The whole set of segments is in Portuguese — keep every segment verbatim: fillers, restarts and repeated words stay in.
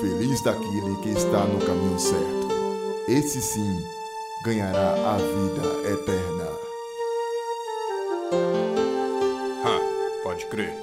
feliz daquele que está no caminho certo. Esse sim ganhará a vida eterna. Ha, pode crer.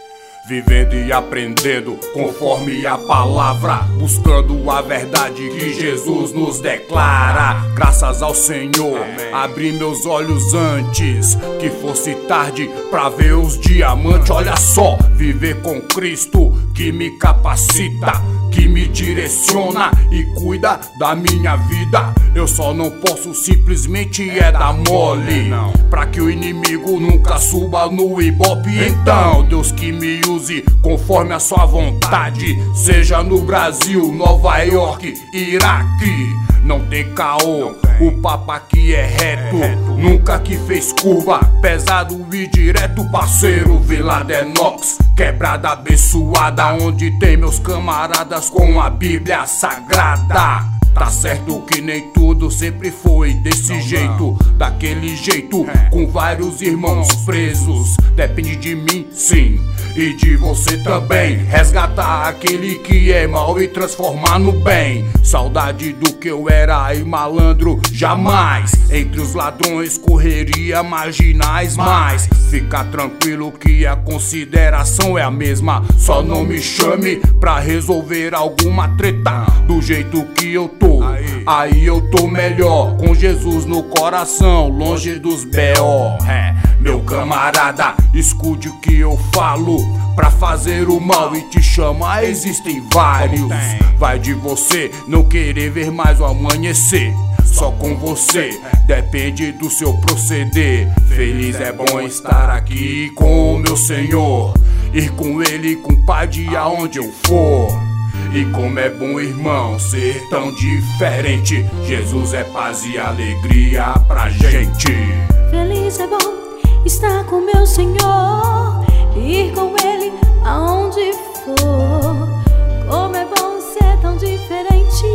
Vivendo e aprendendo conforme a palavra, buscando a verdade que Jesus nos declara. Graças ao Senhor, Amém. Abri meus olhos antes que fosse tarde pra ver os diamantes. Olha só, viver com Cristo que me capacita, que me direciona e cuida da minha vida. Eu só não posso simplesmente é dar mole, pra que o inimigo nunca suba no ibope. Então, Deus que me use conforme a sua vontade, seja no Brasil, Nova York, Iraque. Não tem caô, o papo aqui é reto, nunca que fez curva, pesado e direto. Parceiro, Vila Denox, quebrada abençoada, onde tem meus camaradas com a Bíblia Sagrada. Tá certo que nem tudo sempre foi desse jeito, daquele jeito, com vários irmãos presos. Depende de mim, sim, e de você também, resgatar aquele que é mal e transformar no bem. Saudade do que eu era e malandro, jamais. Entre os ladrões correria marginais, mas fica tranquilo que a consideração é a mesma. Só não me chame pra resolver alguma treta. Do jeito que eu tô, aí eu tô melhor, com Jesus no coração, longe dos B O. É, meu camarada, escute o que eu falo. Pra fazer o mal e te chamar existem vários. Vai de você não querer ver mais o amanhecer. Só com você, depende do seu proceder. Feliz é bom estar aqui com o meu Senhor, ir com Ele com pai de aonde eu for. E como é bom, irmão, ser tão diferente. Jesus é paz e alegria pra gente. Feliz é bom estar com meu Senhor, ir com Ele aonde for. Como é bom ser tão diferente.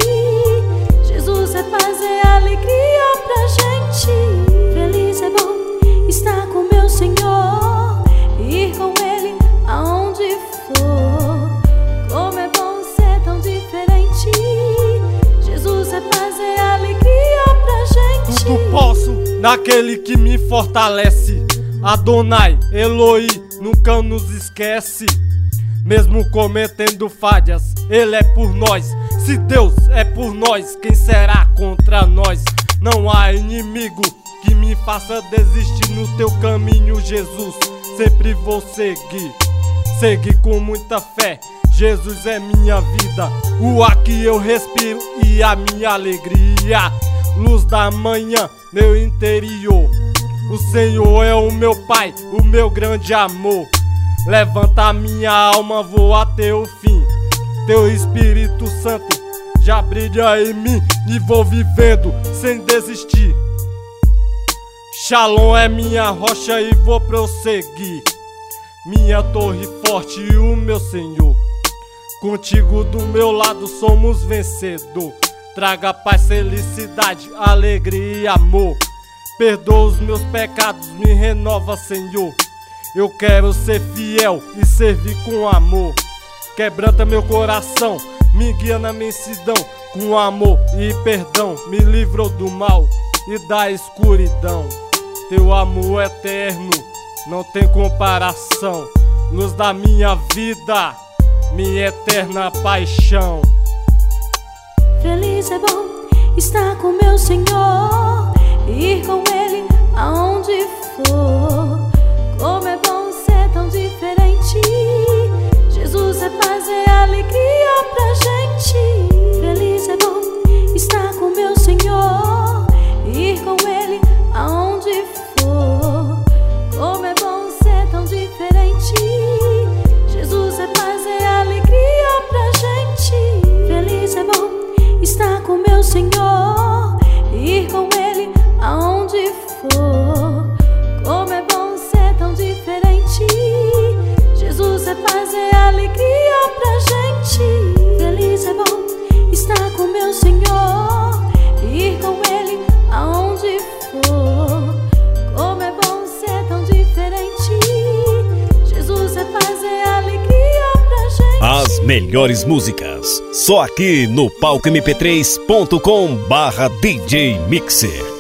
Jesus é paz e alegria pra gente. Feliz é bom estar com meu Senhor, ir com Ele aonde for. Como é bom ser tão diferente. Jesus é paz e alegria pra gente. Tudo posso naquele que me fortalece. Adonai, Eloi, nunca nos esquece. Mesmo cometendo falhas, Ele é por nós. Se Deus é por nós, quem será contra nós? Não há inimigo que me faça desistir no teu caminho, Jesus. Sempre vou seguir, seguir com muita fé. Jesus é minha vida, o ar que eu respiro e a minha alegria. Luz da manhã, meu interior. O Senhor é o meu Pai, o meu grande amor. Levanta a minha alma, vou até o fim. Teu Espírito Santo já brilha em mim e vou vivendo sem desistir. Shalom é minha rocha e vou prosseguir. Minha torre forte e o meu Senhor. Contigo do meu lado somos vencedor. Traga paz, felicidade, alegria e amor. Perdoa os meus pecados, me renova, Senhor. Eu quero ser fiel e servir com amor. Quebranta meu coração, me guia na mansidão. Com amor e perdão, me livrou do mal e da escuridão. Teu amor eterno não tem comparação. Luz da minha vida, minha eterna paixão. Feliz é bom estar com meu Senhor, ir com Ele aonde for. Como é bom ser tão diferente. Jesus é paz e alegria pra gente. Feliz é bom estar com meu Senhor, ir com Ele aonde for. Como é bom ser tão diferente. Jesus é paz e alegria pra gente. Feliz é bom estar com meu Senhor, ir com Ele aonde for. Como é bom ser tão diferente. Jesus As melhores músicas, só aqui no palco m p três ponto com barra D J Mixer.